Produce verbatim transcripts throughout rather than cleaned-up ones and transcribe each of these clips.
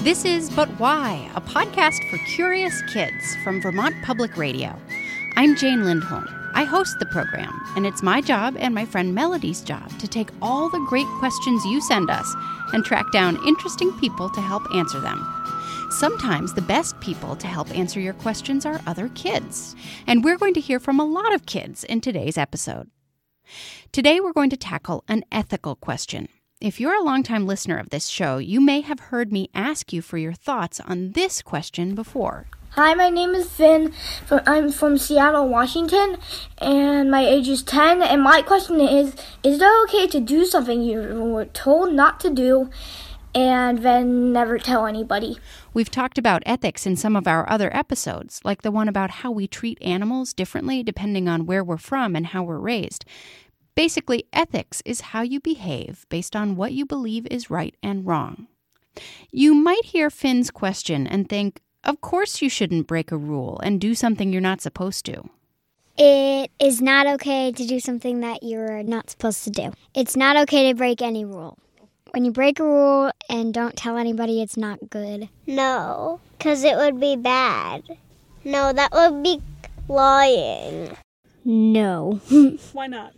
This is But Why, a podcast for curious kids from Vermont Public Radio. I'm Jane Lindholm. I host the program, and it's my job and my friend Melody's job to take all the great questions you send us and track down interesting people to help answer them. Sometimes the best people to help answer your questions are other kids, and we're going to hear from a lot of kids in today's episode. Today we're going to tackle an ethical question. If you're a longtime listener of this show, you may have heard me ask you for your thoughts on this question before. Hi, my name is Finn. From, I'm from Seattle, Washington, and my age is ten. And my question is, is it okay to do something you were told not to do and then never tell anybody? We've talked about ethics in some of our other episodes, like the one about how we treat animals differently depending on where we're from and how we're raised. Basically, ethics is how you behave based on what you believe is right and wrong. You might hear Finn's question and think, of course you shouldn't break a rule and do something you're not supposed to. It is not okay to do something that you're not supposed to do. It's not okay to break any rule. When you break a rule and don't tell anybody, it's not good. No, because it would be bad. No, that would be lying. No. Why not?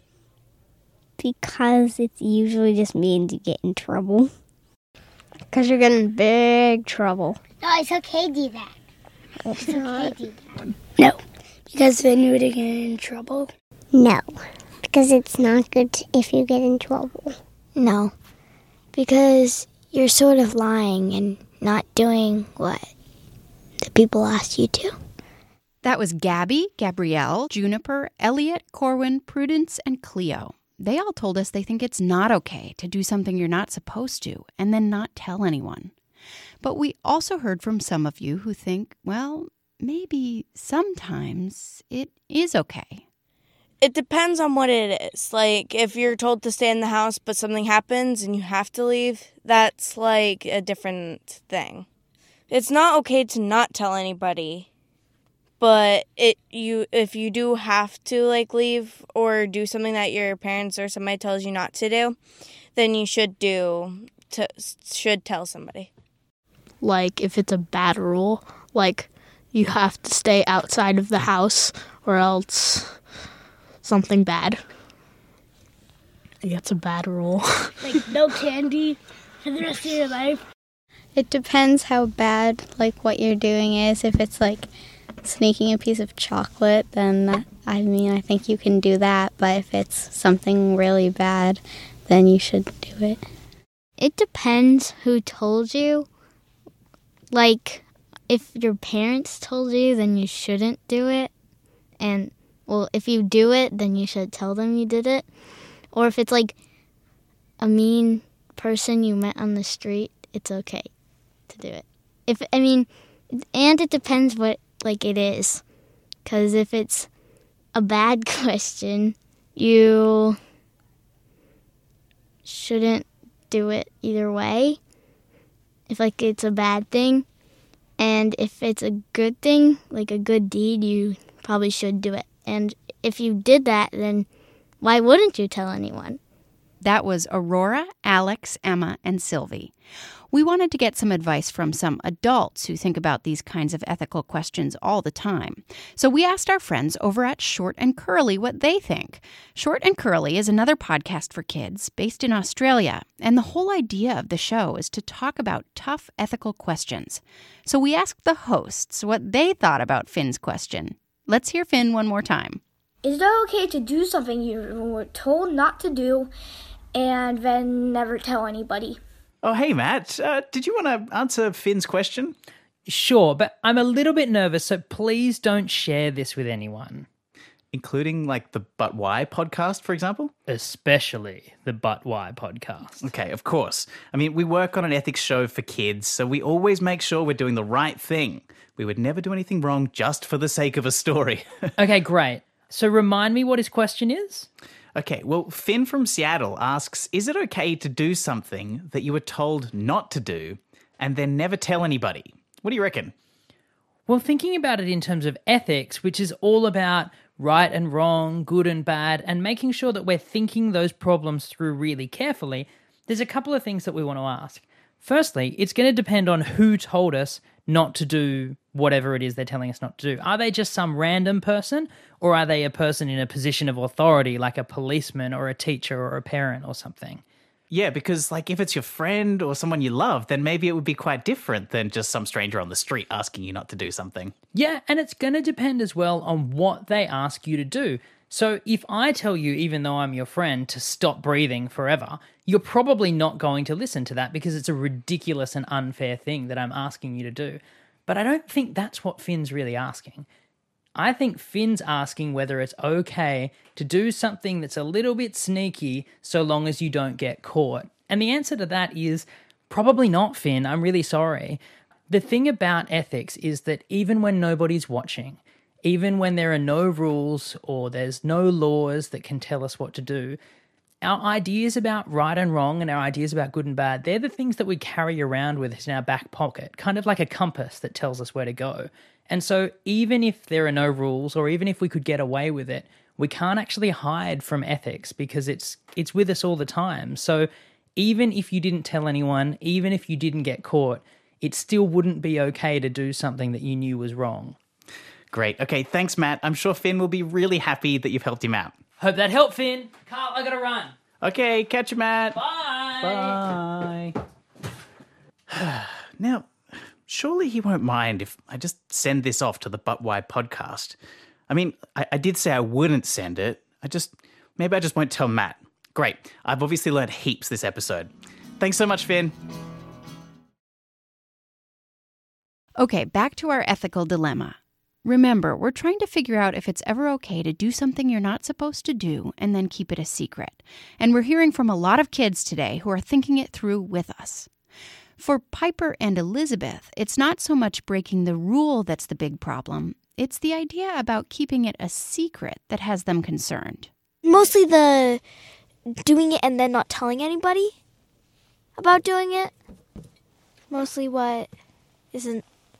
Because it usually just means you get in trouble. Because you're getting in big trouble. No, it's okay to do that. It's okay to do that. No, because then you would get in trouble. No, because it's not good if you get in trouble. No, because you're sort of lying and not doing what the people asked you to. That was Gabby, Gabrielle, Juniper, Elliot, Corwin, Prudence, and Cleo. They all told us they think it's not okay to do something you're not supposed to and then not tell anyone. But we also heard from some of you who think, well, maybe sometimes it is okay. It depends on what it is. Like, if you're told to stay in the house but something happens and you have to leave, that's like a different thing. It's not okay to not tell anybody. But it you if you do have to like leave or do something that your parents or somebody tells you not to do, then you should do to, should tell somebody. Like if it's a bad rule, like you have to stay outside of the house or else something bad. Yeah, it's a bad rule. Like no candy for the rest of your life. It depends how bad like what you're doing is. If it's like sneaking a piece of chocolate, then I mean I think you can do that, but if it's something really bad, then you should do it. It depends who told you. Like, if your parents told you, then you shouldn't do it. And, well, if you do it, then you should tell them you did it. Or if it's like a mean person you met on the street, it's okay to do it. If, I mean, and it depends what like it is, because if it's a bad question, you shouldn't do it either way. If like it's a bad thing, and if it's a good thing, like a good deed, you probably should do it. And if you did that, then why wouldn't you tell anyone? That was Aurora, Alex, Emma, and Sylvie. We wanted to get some advice from some adults who think about these kinds of ethical questions all the time. So we asked our friends over at Short and Curly what they think. Short and Curly is another podcast for kids based in Australia, and the whole idea of the show is to talk about tough ethical questions. So we asked the hosts what they thought about Finn's question. Let's hear Finn one more time. Is it okay to do something you were told not to do and then never tell anybody? Oh, hey, Matt. Uh, did you want to answer Finn's question? Sure, but I'm a little bit nervous, so please don't share this with anyone. Including, like, the But Why podcast, for example? Especially the But Why podcast. Okay, of course. I mean, we work on an ethics show for kids, so we always make sure we're doing the right thing. We would never do anything wrong just for the sake of a story. Okay, great. So remind me what his question is? Okay, well, Finn from Seattle asks, is it okay to do something that you were told not to do and then never tell anybody? What do you reckon? Well, thinking about it in terms of ethics, which is all about right and wrong, good and bad, and making sure that we're thinking those problems through really carefully, there's a couple of things that we want to ask. Firstly, it's going to depend on who told us not to do whatever it is they're telling us not to do. Are they just some random person, or are they a person in a position of authority like a policeman or a teacher or a parent or something? Yeah, because like if it's your friend or someone you love, then maybe it would be quite different than just some stranger on the street asking you not to do something. Yeah, and it's going to depend as well on what they ask you to do. So if I tell you, even though I'm your friend, to stop breathing forever, you're probably not going to listen to that because it's a ridiculous and unfair thing that I'm asking you to do. But I don't think that's what Finn's really asking. I think Finn's asking whether it's okay to do something that's a little bit sneaky so long as you don't get caught. And the answer to that is probably not, Finn. I'm really sorry. The thing about ethics is that even when nobody's watching, even when there are no rules or there's no laws that can tell us what to do, our ideas about right and wrong and our ideas about good and bad, they're the things that we carry around with us in our back pocket, kind of like a compass that tells us where to go. And so even if there are no rules or even if we could get away with it, we can't actually hide from ethics because it's it's with us all the time. So even if you didn't tell anyone, even if you didn't get caught, it still wouldn't be okay to do something that you knew was wrong. Great. Okay, thanks, Matt. I'm sure Finn will be really happy that you've helped him out. Hope that helped, Finn. Carl, I gotta run. Okay, catch you, Matt. Bye. Bye. Now, surely he won't mind if I just send this off to the But Why podcast. I mean, I, I did say I wouldn't send it. I just, maybe I just won't tell Matt. Great. I've obviously learned heaps this episode. Thanks so much, Finn. Okay, back to our ethical dilemma. Remember, we're trying to figure out if it's ever okay to do something you're not supposed to do and then keep it a secret. And we're hearing from a lot of kids today who are thinking it through with us. For Piper and Elizabeth, it's not so much breaking the rule that's the big problem. It's the idea about keeping it a secret that has them concerned. Mostly the doing it and then not telling anybody about doing it. Mostly what isn't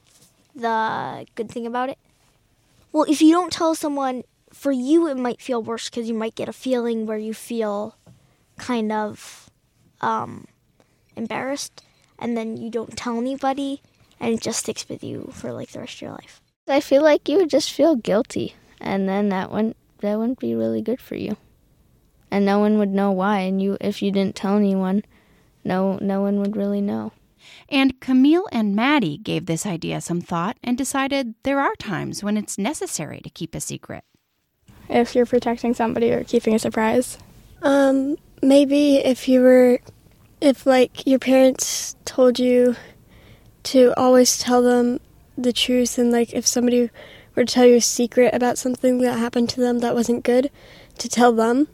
the good thing about it. Well, if you don't tell someone, for you it might feel worse because you might get a feeling where you feel kind of um, embarrassed, and then you don't tell anybody, and it just sticks with you for like the rest of your life. I feel like you would just feel guilty, and then that wouldn't that wouldn't be really good for you, and no one would know why. And you, if you didn't tell anyone, no no one would really know. And Camille and Maddie gave this idea some thought and decided there are times when it's necessary to keep a secret. If you're protecting somebody or keeping a surprise. Um, maybe if you were, if like your parents told you to always tell them the truth, and like if somebody were to tell you a secret about something that happened to them that wasn't good, to tell them.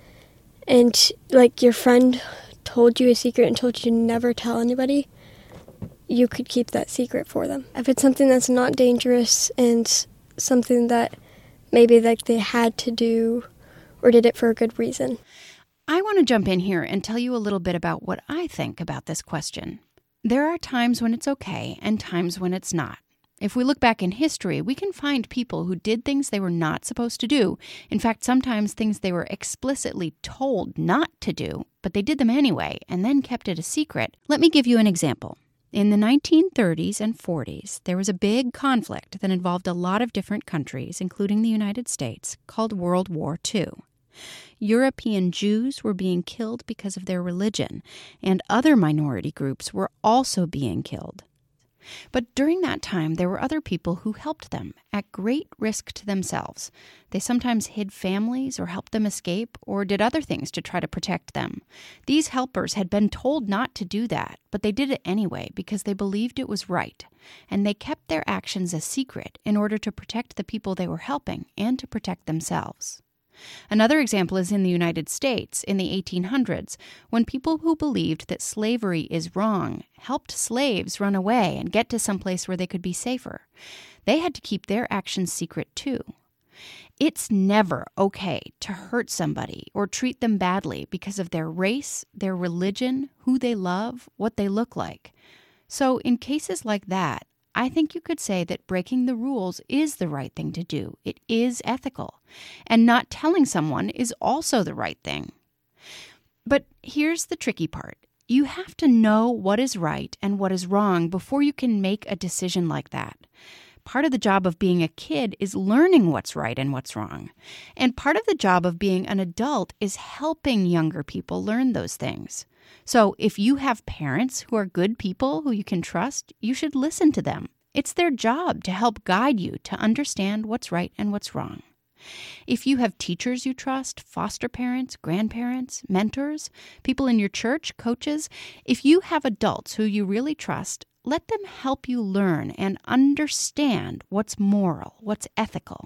And like your friend told you a secret and told you to never tell anybody, you could keep that secret for them. If it's something that's not dangerous and something that maybe like they had to do or did it for a good reason. I want to jump in here and tell you a little bit about what I think about this question. There are times when it's okay and times when it's not. If we look back in history, we can find people who did things they were not supposed to do. In fact, sometimes things they were explicitly told not to do, but they did them anyway and then kept it a secret. Let me give you an example. In the nineteen thirties and forties, there was a big conflict that involved a lot of different countries, including the United States, called World War Two. European Jews were being killed because of their religion, and other minority groups were also being killed. But during that time, there were other people who helped them at great risk to themselves. They sometimes hid families or helped them escape or did other things to try to protect them. These helpers had been told not to do that, but they did it anyway because they believed it was right, and they kept their actions a secret in order to protect the people they were helping and to protect themselves. Another example is in the United States in the eighteen hundreds, when people who believed that slavery is wrong helped slaves run away and get to some place where they could be safer. They had to keep their actions secret too. It's never okay to hurt somebody or treat them badly because of their race, their religion, who they love, what they look like. So in cases like that, I think you could say that breaking the rules is the right thing to do. It is ethical. And not telling someone is also the right thing. But here's the tricky part. You have to know what is right and what is wrong before you can make a decision like that. Part of the job of being a kid is learning what's right and what's wrong. And part of the job of being an adult is helping younger people learn those things. So if you have parents who are good people who you can trust, you should listen to them. It's their job to help guide you to understand what's right and what's wrong. If you have teachers you trust, foster parents, grandparents, mentors, people in your church, coaches, if you have adults who you really trust, let them help you learn and understand what's moral, what's ethical.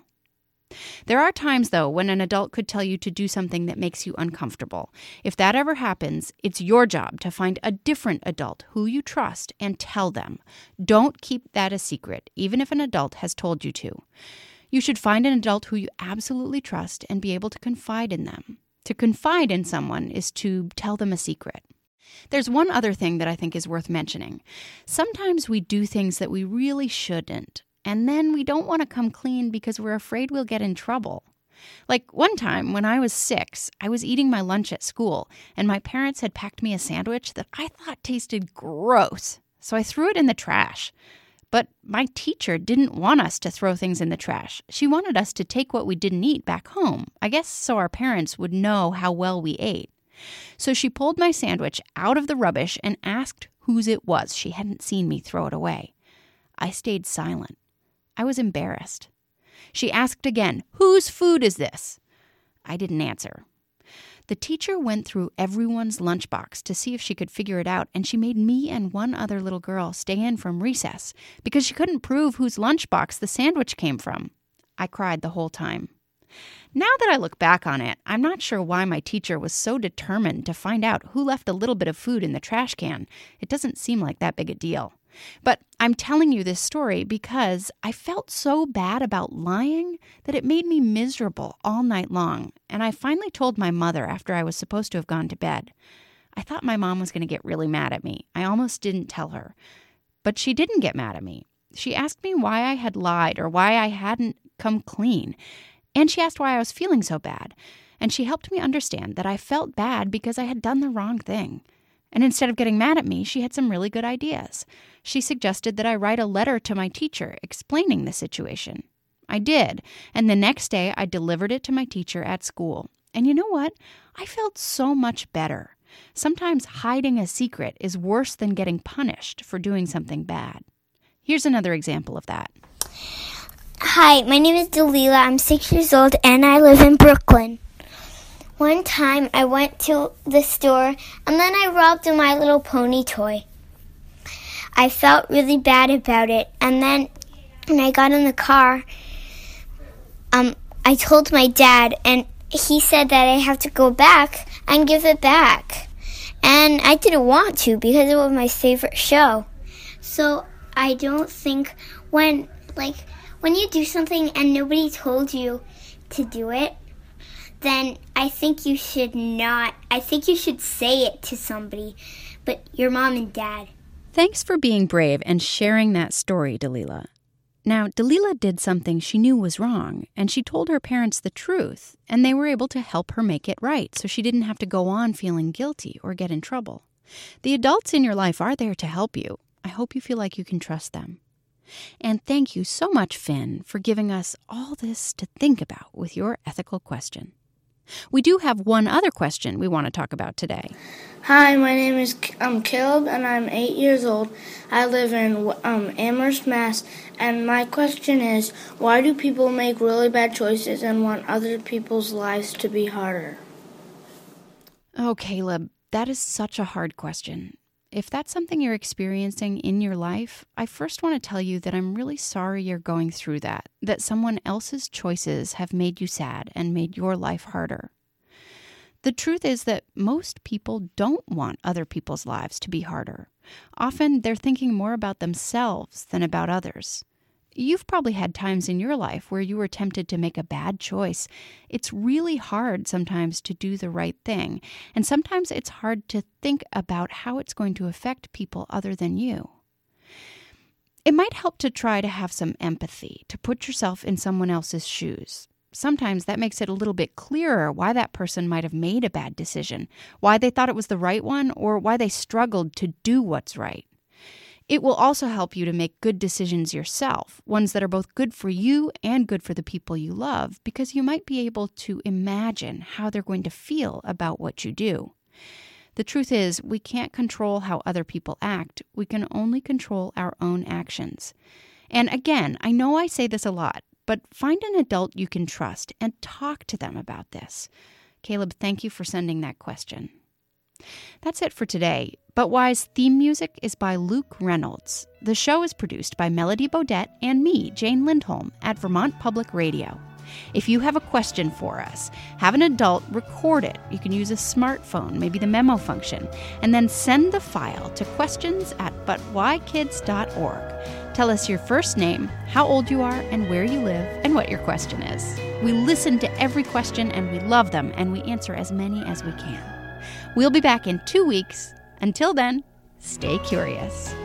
There are times, though, when an adult could tell you to do something that makes you uncomfortable. If that ever happens, it's your job to find a different adult who you trust and tell them. Don't keep that a secret, even if an adult has told you to. You should find an adult who you absolutely trust and be able to confide in them. To confide in someone is to tell them a secret. There's one other thing that I think is worth mentioning. Sometimes we do things that we really shouldn't, and then we don't want to come clean because we're afraid we'll get in trouble. Like one time when I was six, I was eating my lunch at school, and my parents had packed me a sandwich that I thought tasted gross, so I threw it in the trash. But my teacher didn't want us to throw things in the trash. She wanted us to take what we didn't eat back home, I guess so our parents would know how well we ate. So she pulled my sandwich out of the rubbish and asked whose it was. She hadn't seen me throw it away. I stayed silent. I was embarrassed. She asked again, "Whose food is this?" I didn't answer. The teacher went through everyone's lunchbox to see if she could figure it out, and she made me and one other little girl stay in from recess because she couldn't prove whose lunchbox the sandwich came from. I cried the whole time. Now that I look back on it, I'm not sure why my teacher was so determined to find out who left a little bit of food in the trash can. It doesn't seem like that big a deal. But I'm telling you this story because I felt so bad about lying that it made me miserable all night long, and I finally told my mother after I was supposed to have gone to bed. I thought my mom was going to get really mad at me. I almost didn't tell her. But she didn't get mad at me. She asked me why I had lied or why I hadn't come clean. And she asked why I was feeling so bad. And she helped me understand that I felt bad because I had done the wrong thing. And instead of getting mad at me, she had some really good ideas. She suggested that I write a letter to my teacher explaining the situation. I did, and the next day I delivered it to my teacher at school. And you know what? I felt so much better. Sometimes hiding a secret is worse than getting punished for doing something bad. Here's another example of that. Hi, my name is Delilah. I'm six years old and I live in Brooklyn. One time I went to the store and then I robbed a My Little Pony toy. I felt really bad about it, and then when I got in the car, um, I told my dad, and he said that I have to go back and give it back. And I didn't want to because it was my favorite show. So I don't think when, like, when you do something and nobody told you to do it, then I think you should not, I think you should say it to somebody, but your mom and dad. Thanks for being brave and sharing that story, Delilah. Now, Delilah did something she knew was wrong, and she told her parents the truth, and they were able to help her make it right so she didn't have to go on feeling guilty or get in trouble. The adults in your life are there to help you. I hope you feel like you can trust them. And thank you so much, Finn, for giving us all this to think about with your ethical question. We do have one other question we want to talk about today. Hi, my name is um, Caleb, and I'm eight years old. I live in um, Amherst, Mass, and my question is, why do people make really bad choices and want other people's lives to be harder? Oh, Caleb, that is such a hard question. If that's something you're experiencing in your life, I first want to tell you that I'm really sorry you're going through that, that someone else's choices have made you sad and made your life harder. The truth is that most people don't want other people's lives to be harder. Often they're thinking more about themselves than about others. You've probably had times in your life where you were tempted to make a bad choice. It's really hard sometimes to do the right thing, and sometimes it's hard to think about how it's going to affect people other than you. It might help to try to have some empathy, to put yourself in someone else's shoes. Sometimes that makes it a little bit clearer why that person might have made a bad decision, why they thought it was the right one, or why they struggled to do what's right. It will also help you to make good decisions yourself, ones that are both good for you and good for the people you love, because you might be able to imagine how they're going to feel about what you do. The truth is, we can't control how other people act. We can only control our own actions. And again, I know I say this a lot, but find an adult you can trust and talk to them about this. Caleb, thank you for sending that question. That's it for today. Buttwise theme music is by Luke Reynolds. The show is produced by Melody Bodette and me, Jane Lindholm, at Vermont Public Radio. If you have a question for us, have an adult record it. You can use a smartphone, maybe the memo function, and then send the file to questions at but why kids dot org. Tell us your first name, how old you are, and where you live, and what your question is. We listen to every question, and we love them, and we answer as many as we can. We'll be back in two weeks. Until then, stay curious.